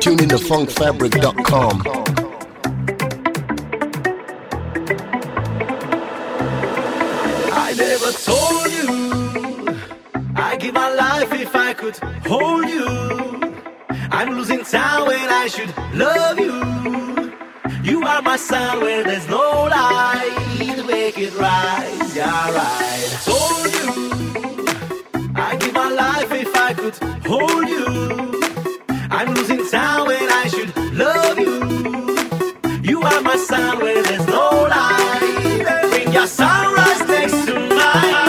Tune in to funkfabric.com. I never told you I'd give my life if I could hold you. I'm losing time when I should love you. You are my sun where there's no light. Make it rise, yeah, right. Told you I'd give my life if I could hold you. I'm losing time when I should love you. You are my sun where there's no light. Bring your sunrise next to mine.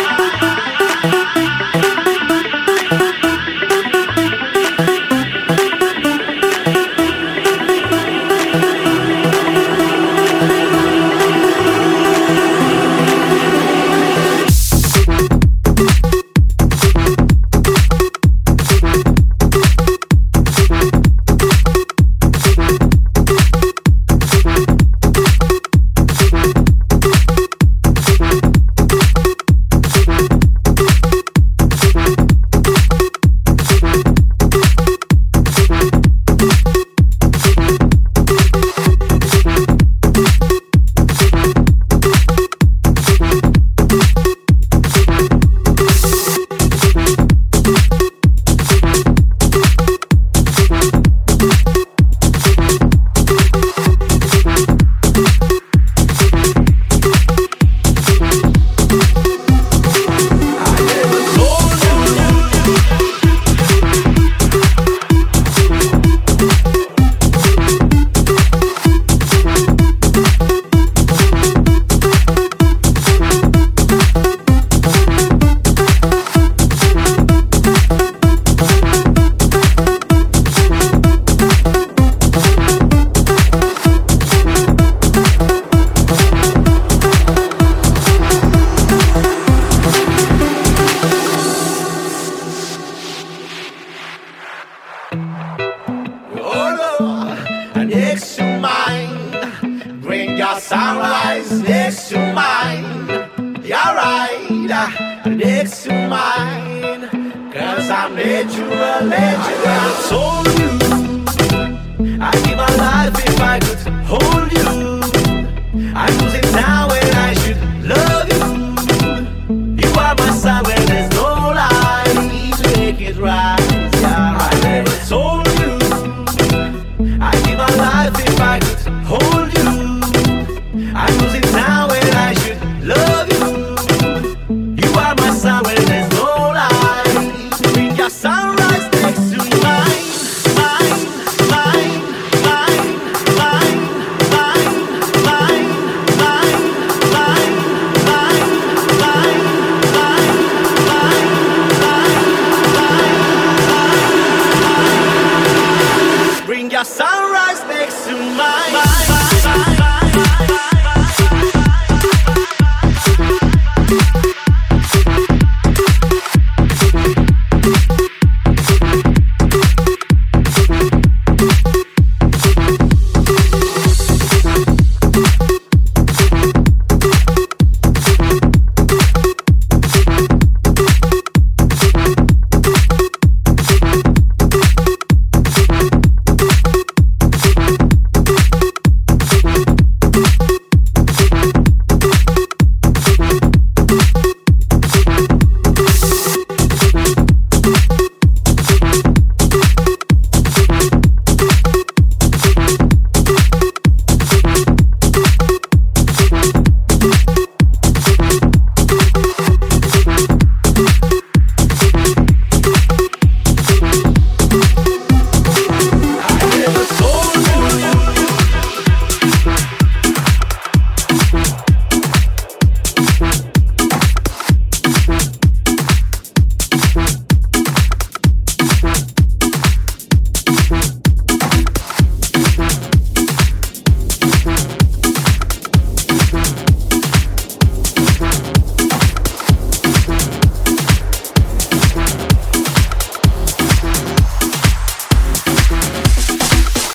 Next to mine, bring your sunrise next to mine. You're right, next to mine, 'cause I'm natural. I told you